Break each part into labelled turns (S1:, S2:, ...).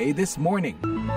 S1: VOA This Morning.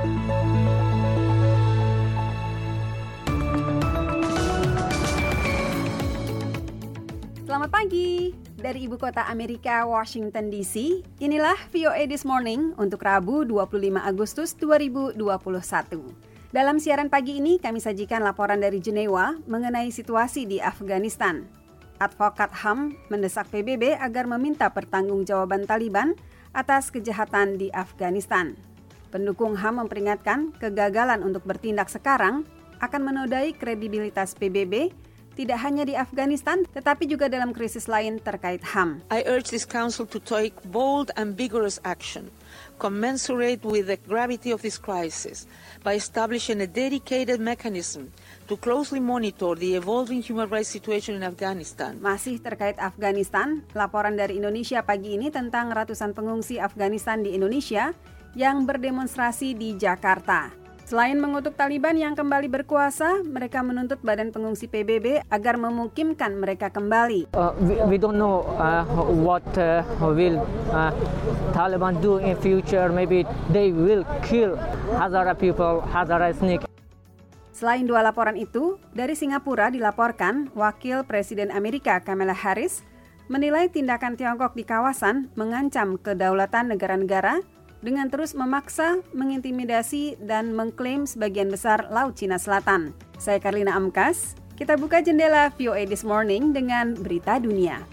S2: Selamat pagi. Dari ibu kota Amerika, Washington DC, inilah VOA This Morning untuk Rabu 25 Agustus 2021. Dalam siaran pagi ini, kami sajikan laporan dari Jenewa mengenai situasi di Afghanistan. Advokat HAM mendesak PBB agar meminta pertanggungjawaban Taliban atas kejahatan di Afghanistan. Pendukung HAM memperingatkan kegagalan untuk bertindak sekarang akan menodai kredibilitas PBB tidak hanya di Afghanistan, tetapi juga dalam krisis lain terkait HAM.
S3: I urge this council to take bold and vigorous action, commensurate with the gravity of this crisis, by establishing a dedicated mechanism to closely monitor the evolving human rights situation in Afghanistan.
S2: Masih terkait Afghanistan, laporan dari Indonesia pagi ini tentang ratusan pengungsi Afghanistan di Indonesia yang berdemonstrasi di Jakarta. Selain mengutuk Taliban yang kembali berkuasa, mereka menuntut Badan Pengungsi PBB agar memukimkan mereka kembali.
S4: We don't know what will Taliban do in future. Maybe they will kill Hazara people, Hazara ethnic.
S2: Selain dua laporan itu, dari Singapura dilaporkan Wakil Presiden Amerika Kamala Harris menilai tindakan Tiongkok di kawasan mengancam kedaulatan negara-negara dengan terus memaksa, mengintimidasi, dan mengklaim sebagian besar Laut Cina Selatan. Saya Karlina Amkas, kita buka jendela VOA This Morning dengan berita dunia.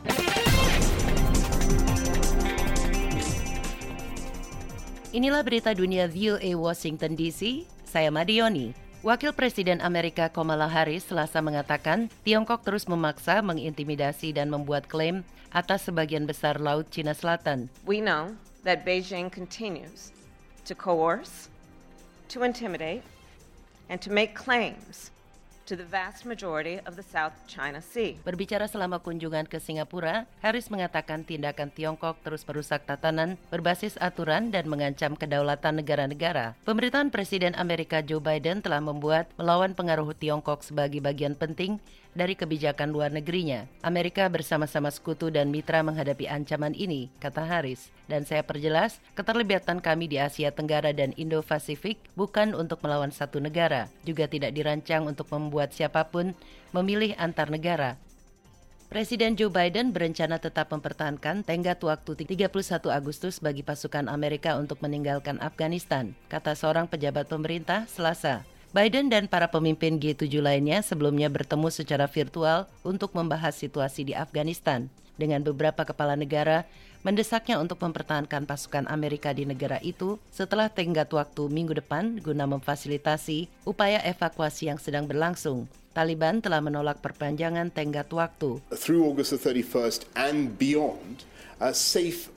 S5: Inilah berita dunia VOA Washington DC, saya Madioni. Wakil Presiden Amerika Kamala Harris Selasa mengatakan Tiongkok terus memaksa, mengintimidasi, dan membuat klaim atas sebagian besar Laut Cina Selatan.
S6: We know that Beijing continues to coerce, to intimidate, and to make claims to the vast majority of the South China Sea.
S5: Berbicara selama kunjungan ke Singapura, Harris mengatakan tindakan Tiongkok terus merusak tatanan berbasis aturan dan mengancam kedaulatan negara-negara. Pemerintahan Presiden Amerika Joe Biden telah membuat melawan pengaruh Tiongkok sebagai bagian penting dari kebijakan luar negerinya. Amerika bersama-sama sekutu dan mitra menghadapi ancaman ini, kata Harris. Dan saya perjelas, keterlibatan kami di Asia Tenggara dan Indo-Pasifik bukan untuk melawan satu negara, juga tidak dirancang untuk membuat siapapun memilih antar negara. Presiden Joe Biden berencana tetap mempertahankan tenggat waktu 31 Agustus bagi pasukan Amerika untuk meninggalkan Afghanistan, kata seorang pejabat pemerintah Selasa. Biden dan para pemimpin G7 lainnya sebelumnya bertemu secara virtual untuk membahas situasi di Afghanistan. Dengan beberapa kepala negara mendesaknya untuk mempertahankan pasukan Amerika di negara itu setelah tenggat waktu minggu depan guna memfasilitasi upaya evakuasi yang sedang berlangsung. Taliban telah menolak perpanjangan tenggat waktu.
S7: Through August the 31st and beyond, a safe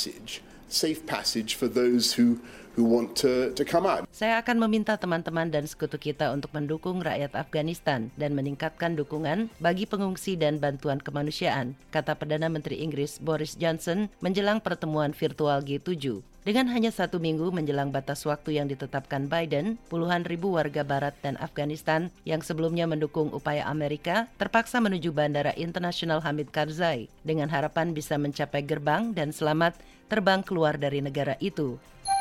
S7: passage for those who want to come out.
S5: Saya akan meminta teman-teman dan sekutu kita untuk mendukung rakyat Afghanistan dan meningkatkan dukungan bagi pengungsi dan bantuan kemanusiaan, kata Perdana Menteri Inggris Boris Johnson menjelang pertemuan virtual G7. Dengan hanya 1 minggu menjelang batas waktu yang ditetapkan Biden, puluhan ribu warga Barat dan Afghanistan yang sebelumnya mendukung upaya Amerika terpaksa menuju Bandara Internasional Hamid Karzai dengan harapan bisa mencapai gerbang dan selamat terbang keluar dari negara itu.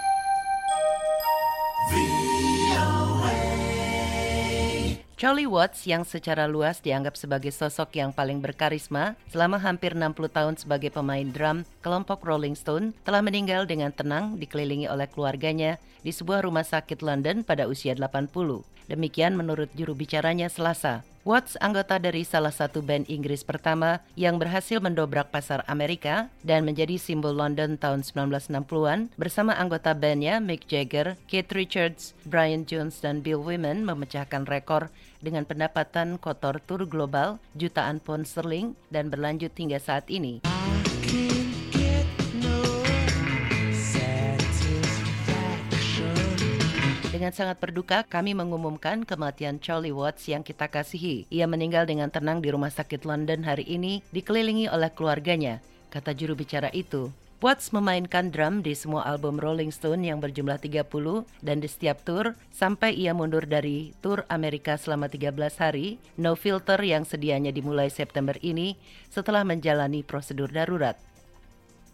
S5: Charlie Watts yang secara luas dianggap sebagai sosok yang paling berkarisma selama hampir 60 tahun sebagai pemain drum kelompok Rolling Stone telah meninggal dengan tenang dikelilingi oleh keluarganya di sebuah rumah sakit London pada usia 80. Demikian menurut juru bicaranya Selasa. Watts anggota dari salah satu band Inggris pertama yang berhasil mendobrak pasar Amerika dan menjadi simbol London tahun 1960-an bersama anggota bandnya Mick Jagger, Keith Richards, Brian Jones, dan Bill Wyman memecahkan rekor dengan pendapatan kotor tur global jutaan pound sterling dan berlanjut hingga saat ini. Dengan sangat berduka, kami mengumumkan kematian Charlie Watts yang kita kasihi. Ia meninggal dengan tenang di rumah sakit London hari ini, dikelilingi oleh keluarganya, kata juru bicara itu. Watts memainkan drum di semua album Rolling Stone yang berjumlah 30 dan di setiap tur sampai ia mundur dari tur Amerika selama 13 hari, No Filter yang sedianya dimulai September ini setelah menjalani prosedur darurat.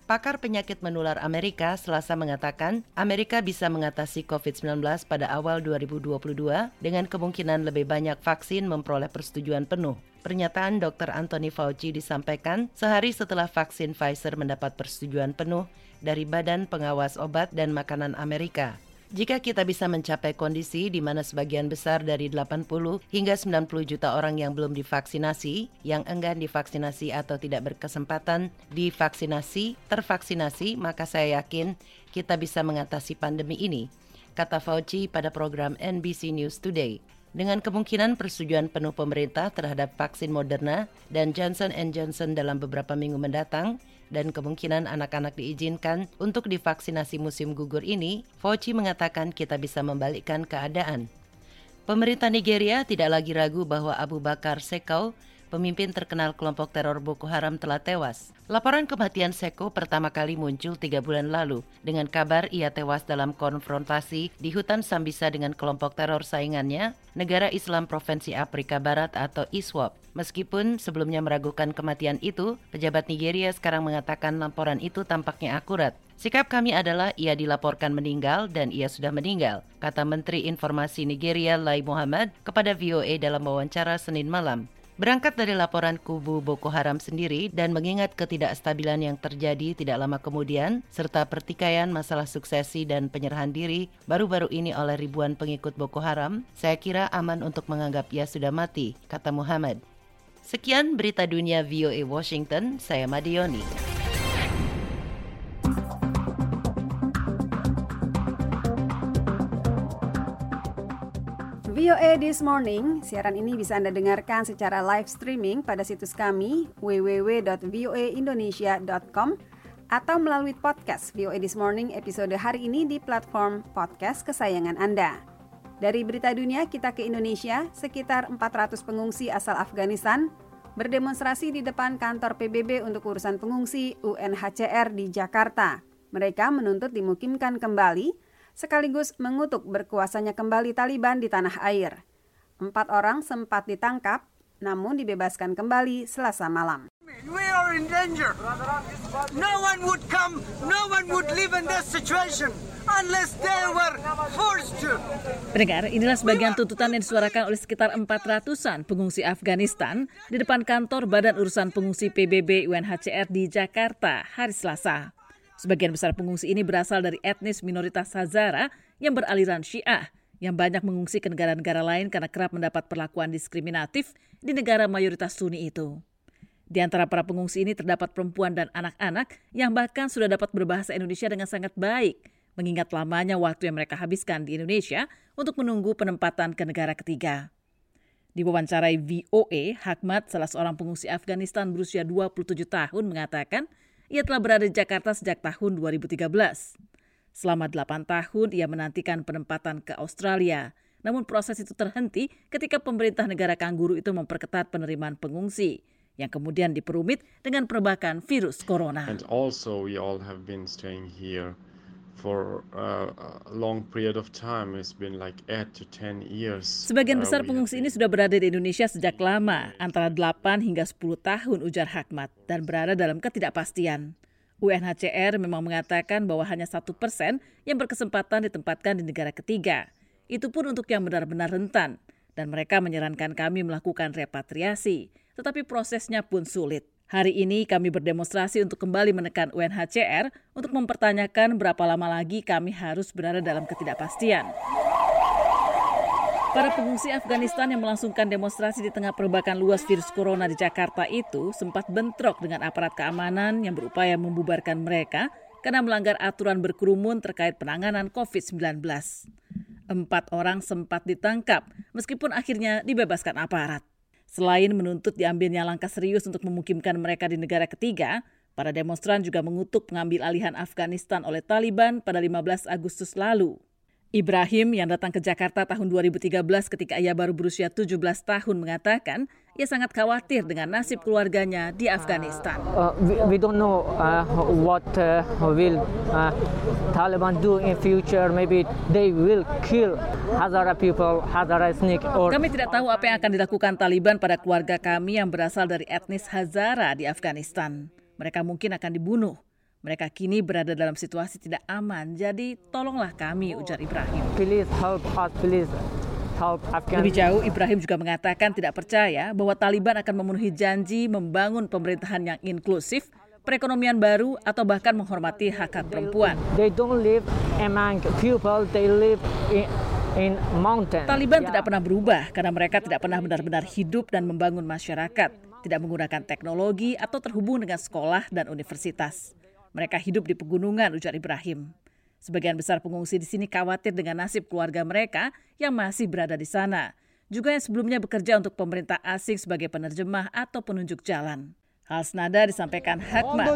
S5: Pakar penyakit menular Amerika Selasa mengatakan Amerika bisa mengatasi COVID-19 pada awal 2022 dengan kemungkinan lebih banyak vaksin memperoleh persetujuan penuh. Pernyataan Dr. Anthony Fauci disampaikan sehari setelah vaksin Pfizer mendapat persetujuan penuh dari Badan Pengawas Obat dan Makanan Amerika. Jika kita bisa mencapai kondisi di mana sebagian besar dari 80 hingga 90 juta orang yang belum divaksinasi, yang enggan divaksinasi atau tidak berkesempatan divaksinasi, tervaksinasi, maka saya yakin kita bisa mengatasi pandemi ini, kata Fauci pada program NBC News Today. Dengan kemungkinan persetujuan penuh pemerintah terhadap vaksin Moderna dan Johnson & Johnson dalam beberapa minggu mendatang, dan kemungkinan anak-anak diizinkan untuk divaksinasi musim gugur ini, Fauci mengatakan kita bisa membalikkan keadaan. Pemerintah Nigeria tidak lagi ragu bahwa Abu Bakar Shekau, pemimpin terkenal kelompok teror Boko Haram, telah tewas. Laporan kematian Shekau pertama kali muncul 3 bulan lalu dengan kabar ia tewas dalam konfrontasi di hutan Sambisa dengan kelompok teror saingannya, Negara Islam Provinsi Afrika Barat atau ISWAP. Meskipun sebelumnya meragukan kematian itu, pejabat Nigeria sekarang mengatakan laporan itu tampaknya akurat. Sikap kami adalah ia dilaporkan meninggal dan ia sudah meninggal, kata Menteri Informasi Nigeria Lai Mohammed kepada VOA dalam wawancara Senin malam. Berangkat dari laporan kubu Boko Haram sendiri dan mengingat ketidakstabilan yang terjadi tidak lama kemudian, serta pertikaian masalah suksesi dan penyerahan diri baru-baru ini oleh ribuan pengikut Boko Haram, saya kira aman untuk menganggap ia sudah mati, kata Muhammad. Sekian berita dunia VOA Washington, saya Madioni.
S2: VOA This Morning, siaran ini bisa Anda dengarkan secara live streaming pada situs kami www.voaindonesia.com atau melalui podcast VOA This Morning episode hari ini di platform podcast kesayangan Anda. Dari berita dunia kita ke Indonesia, sekitar 400 pengungsi asal Afghanistan berdemonstrasi di depan kantor PBB untuk urusan pengungsi UNHCR di Jakarta. Mereka menuntut dimukimkan kembali, sekaligus mengutuk berkuasanya kembali Taliban di tanah air. 4 orang sempat ditangkap, namun dibebaskan kembali Selasa malam.
S1: We are in danger. No one would come, no one would live in this situation unless they were forced to.
S8: Pendengar, inilah sebagian tuntutan yang disuarakan oleh sekitar 400-an pengungsi Afghanistan di depan kantor Badan Urusan Pengungsi PBB UNHCR di Jakarta hari Selasa. Sebagian besar pengungsi ini berasal dari etnis minoritas Hazara yang beraliran Syiah, yang banyak mengungsi ke negara-negara lain karena kerap mendapat perlakuan diskriminatif di negara mayoritas Sunni itu. Di antara para pengungsi ini terdapat perempuan dan anak-anak yang bahkan sudah dapat berbahasa Indonesia dengan sangat baik, mengingat lamanya waktu yang mereka habiskan di Indonesia untuk menunggu penempatan ke negara ketiga. Diwawancarai VOA, Hakmat, salah seorang pengungsi Afghanistan berusia 27 tahun, mengatakan ia telah berada di Jakarta sejak tahun 2013. Selama 8 tahun ia menantikan penempatan ke Australia. Namun proses itu terhenti ketika pemerintah negara kangguru itu memperketat penerimaan pengungsi, yang kemudian diperumit dengan perbakan virus corona.
S9: And also we all have been staying here for a long period of time. It's been like 8 to 10 years.
S8: Sebagian besar pengungsi ini sudah berada di Indonesia sejak lama, antara 8 hingga 10 tahun, ujar Hakmat, dan berada dalam ketidakpastian. UNHCR memang mengatakan bahwa hanya 1% yang berkesempatan ditempatkan di negara ketiga. Itu pun untuk yang benar-benar rentan, dan mereka menyarankan kami melakukan repatriasi, tetapi prosesnya pun sulit. Hari ini kami berdemonstrasi untuk kembali menekan UNHCR untuk mempertanyakan berapa lama lagi kami harus berada dalam ketidakpastian. Para pengungsi Afghanistan yang melangsungkan demonstrasi di tengah perbakan luas virus corona di Jakarta itu sempat bentrok dengan aparat keamanan yang berupaya membubarkan mereka karena melanggar aturan berkerumun terkait penanganan COVID-19. 4 orang sempat ditangkap meskipun akhirnya dibebaskan aparat. Selain menuntut diambilnya langkah serius untuk memukimkan mereka di negara ketiga, para demonstran juga mengutuk pengambil alihan Afghanistan oleh Taliban pada 15 Agustus lalu. Ibrahim yang datang ke Jakarta tahun 2013 ketika ia baru berusia 17 tahun mengatakan ia sangat khawatir dengan nasib keluarganya di Afghanistan.
S4: We don't know what will Taliban do in future. Maybe they will kill Hazara people, Hazara ethnic.
S8: Kami tidak tahu apa yang akan dilakukan Taliban pada keluarga kami yang berasal dari etnis Hazara di Afghanistan. Mereka mungkin akan dibunuh. Mereka kini berada dalam situasi tidak aman, jadi tolonglah kami, ujar Ibrahim.
S4: Please help us, please help Afghanistan.
S8: Lebih jauh, Ibrahim juga mengatakan tidak percaya bahwa Taliban akan memenuhi janji membangun pemerintahan yang inklusif, perekonomian baru, atau bahkan menghormati hak-hak perempuan.
S4: They don't live among people, they live in mountain.
S8: Taliban tidak pernah berubah karena mereka tidak pernah benar-benar hidup dan membangun masyarakat, tidak menggunakan teknologi atau terhubung dengan sekolah dan universitas. Mereka hidup di pegunungan, ujar Ibrahim. Sebagian besar pengungsi di sini khawatir dengan nasib keluarga mereka yang masih berada di sana. Juga yang sebelumnya bekerja untuk pemerintah asing sebagai penerjemah atau penunjuk jalan. Hal senada disampaikan Hikmat.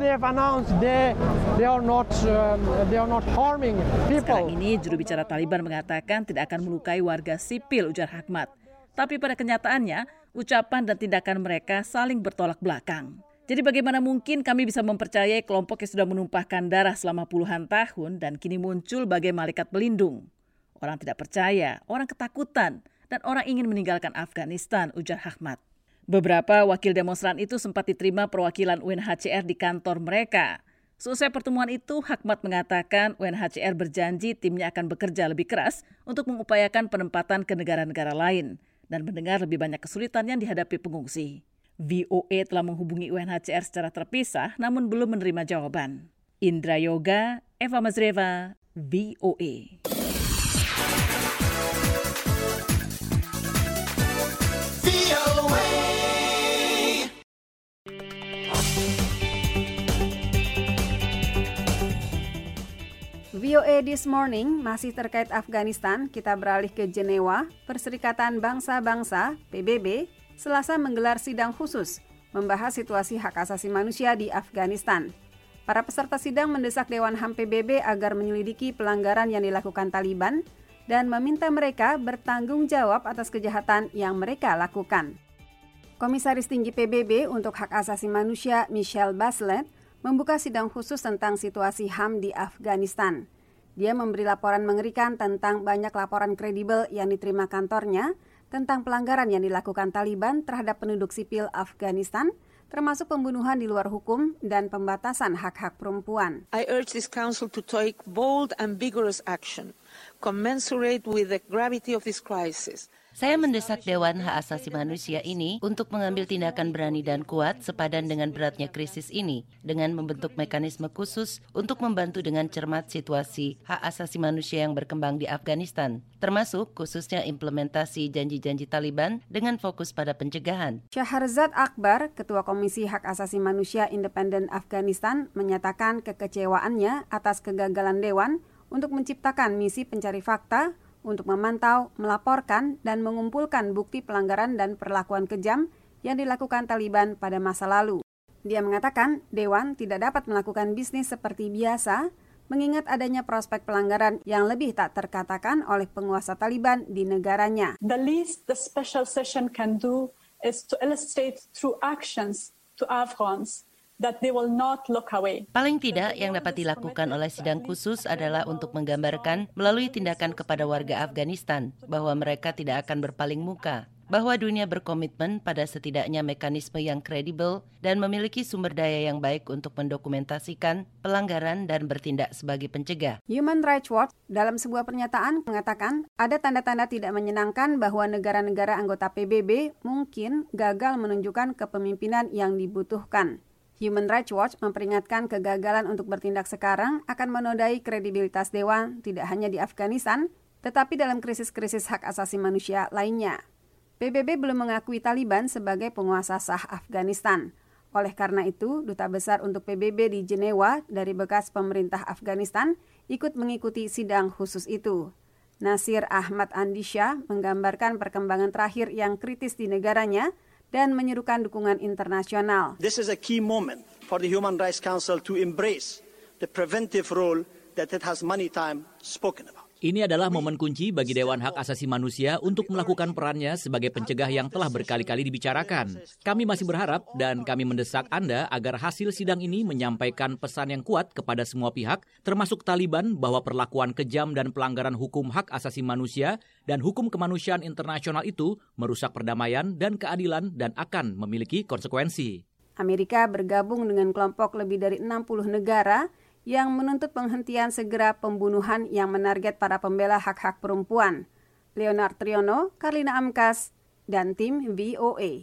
S8: Sekarang ini juru bicara Taliban mengatakan tidak akan melukai warga sipil, ujar Hikmat. Tapi pada kenyataannya, ucapan dan tindakan mereka saling bertolak belakang. Jadi bagaimana mungkin kami bisa mempercayai kelompok yang sudah menumpahkan darah selama puluhan tahun dan kini muncul bagai malaikat pelindung? Orang tidak percaya, orang ketakutan, dan orang ingin meninggalkan Afghanistan, ujar Hikmat. Beberapa wakil demonstran itu sempat diterima perwakilan UNHCR di kantor mereka. Seusai pertemuan itu, Hikmat mengatakan UNHCR berjanji timnya akan bekerja lebih keras untuk mengupayakan penempatan ke negara-negara lain dan mendengar lebih banyak kesulitan yang dihadapi pengungsi. VOA telah menghubungi UNHCR secara terpisah namun belum menerima jawaban. Indra Yoga, Eva Mazreva, VOA.
S2: VOA This Morning masih terkait Afghanistan, kita beralih ke Jenewa. Perserikatan Bangsa-Bangsa, PBB, Selasa menggelar sidang khusus membahas situasi hak asasi manusia di Afghanistan. Para peserta sidang mendesak Dewan HAM PBB agar menyelidiki pelanggaran yang dilakukan Taliban dan meminta mereka bertanggung jawab atas kejahatan yang mereka lakukan. Komisaris Tinggi PBB untuk Hak Asasi Manusia Michelle Bachelet membuka sidang khusus tentang situasi HAM di Afghanistan. Dia memberi laporan mengerikan tentang banyak laporan kredibel yang diterima kantornya tentang pelanggaran yang dilakukan Taliban terhadap penduduk sipil Afghanistan, termasuk pembunuhan di luar hukum dan pembatasan hak-hak perempuan.
S3: I urge this council to take bold and vigorous action, commensurate with the gravity of this crisis.
S5: Saya mendesak Dewan Hak Asasi Manusia ini untuk mengambil tindakan berani dan kuat sepadan dengan beratnya krisis ini, dengan membentuk mekanisme khusus untuk membantu dengan cermat situasi hak asasi manusia yang berkembang di Afghanistan, termasuk khususnya implementasi janji-janji Taliban dengan fokus pada pencegahan.
S2: Shahrzad Akbar, Ketua Komisi Hak Asasi Manusia Independen Afghanistan, menyatakan kekecewaannya atas kegagalan Dewan untuk menciptakan misi pencari fakta untuk memantau, melaporkan, dan mengumpulkan bukti pelanggaran dan perlakuan kejam yang dilakukan Taliban pada masa lalu. Dia mengatakan Dewan tidak dapat melakukan bisnis seperti biasa, mengingat adanya prospek pelanggaran yang lebih tak terkatakan oleh penguasa Taliban di negaranya.
S10: The least the special session can do is to illustrate through actions to Afghans that they will not look away.
S5: Paling tidak yang dapat dilakukan oleh sidang khusus adalah untuk menggambarkan melalui tindakan kepada warga Afghanistan bahwa mereka tidak akan berpaling muka, bahwa dunia berkomitmen pada setidaknya mekanisme yang kredibel dan memiliki sumber daya yang baik untuk mendokumentasikan pelanggaran dan bertindak sebagai pencegah.
S2: Human Rights Watch dalam sebuah pernyataan mengatakan ada tanda-tanda tidak menyenangkan bahwa negara-negara anggota PBB mungkin gagal menunjukkan kepemimpinan yang dibutuhkan. Human Rights Watch memperingatkan kegagalan untuk bertindak sekarang akan menodai kredibilitas Dewan tidak hanya di Afghanistan, tetapi dalam krisis-krisis hak asasi manusia lainnya. PBB belum mengakui Taliban sebagai penguasa sah Afghanistan. Oleh karena itu, Duta Besar untuk PBB di Jenewa dari bekas pemerintah Afghanistan ikut mengikuti sidang khusus itu. Nasir Ahmad Andisha menggambarkan perkembangan terakhir yang kritis di negaranya dan menyerukan dukungan internasional.
S11: This is a key moment for the Human Rights Council to embrace the preventive role that it has many times spoken about.
S12: Ini adalah momen kunci bagi Dewan Hak Asasi Manusia untuk melakukan perannya sebagai pencegah yang telah berkali-kali dibicarakan. Kami masih berharap dan kami mendesak Anda agar hasil sidang ini menyampaikan pesan yang kuat kepada semua pihak, termasuk Taliban, bahwa perlakuan kejam dan pelanggaran hukum hak asasi manusia dan hukum kemanusiaan internasional itu merusak perdamaian dan keadilan dan akan memiliki konsekuensi.
S2: Amerika bergabung dengan kelompok lebih dari 60 negara yang menuntut penghentian segera pembunuhan yang menarget para pembela hak-hak perempuan. Leonard Triono, Karlina Amkas, dan tim VOA.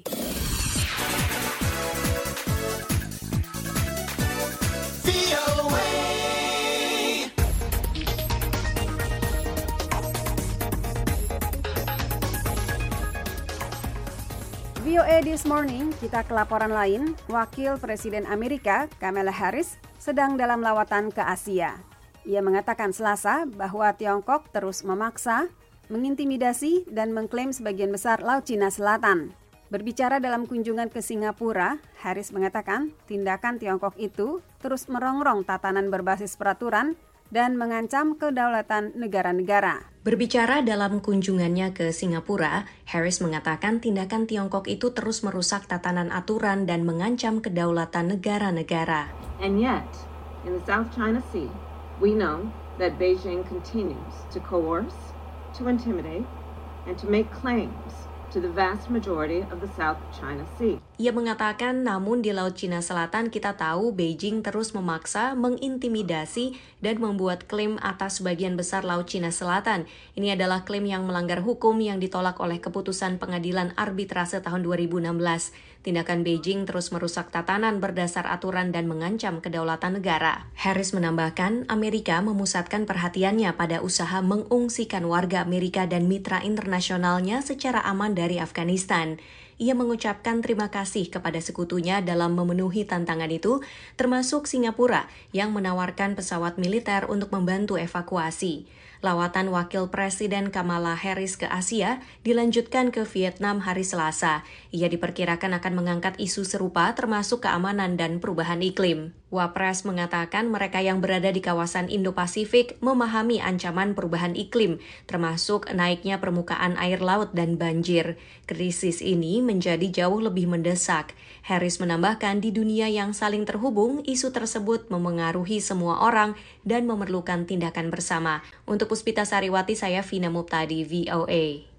S2: VOA This Morning, kita ke laporan lain. Wakil Presiden Amerika, Kamala Harris, sedang dalam lawatan ke Asia. Ia mengatakan Selasa bahwa Tiongkok terus memaksa, mengintimidasi, dan mengklaim sebagian besar Laut Cina Selatan. Berbicara dalam kunjungan ke Singapura, Harris mengatakan tindakan Tiongkok itu terus merongrong tatanan berbasis peraturan dan mengancam kedaulatan negara-negara.
S13: Berbicara dalam kunjungannya ke Singapura, Harris mengatakan tindakan Tiongkok itu terus merusak tatanan aturan dan mengancam kedaulatan negara-negara.
S6: And yet, in the South China Sea, we know that Beijing continues to coerce, to intimidate, and to make claims to the vast majority of the South China Sea.
S13: Ia mengatakan, namun di Laut Cina Selatan kita tahu Beijing terus memaksa, mengintimidasi, dan membuat klaim atas sebagian besar Laut Cina Selatan. Ini adalah klaim yang melanggar hukum yang ditolak oleh keputusan Pengadilan Arbitrase tahun 2016. Tindakan Beijing terus merusak tatanan berdasar aturan dan mengancam kedaulatan negara. Harris menambahkan, Amerika memusatkan perhatiannya pada usaha mengungsikan warga Amerika dan mitra internasionalnya secara aman dari Afghanistan. Ia mengucapkan terima kasih kepada sekutunya dalam memenuhi tantangan itu, termasuk Singapura yang menawarkan pesawat militer untuk membantu evakuasi. Lawatan Wakil Presiden Kamala Harris ke Asia dilanjutkan ke Vietnam hari Selasa. Ia diperkirakan akan mengangkat isu serupa termasuk keamanan dan perubahan iklim. Wapres mengatakan mereka yang berada di kawasan Indo-Pasifik memahami ancaman perubahan iklim, termasuk naiknya permukaan air laut dan banjir. Krisis ini menjadi jauh lebih mendesak. Harris menambahkan di dunia yang saling terhubung, isu tersebut memengaruhi semua orang dan memerlukan tindakan bersama. Untuk Puspita Sariwati, saya Vina Muptadi, VOA.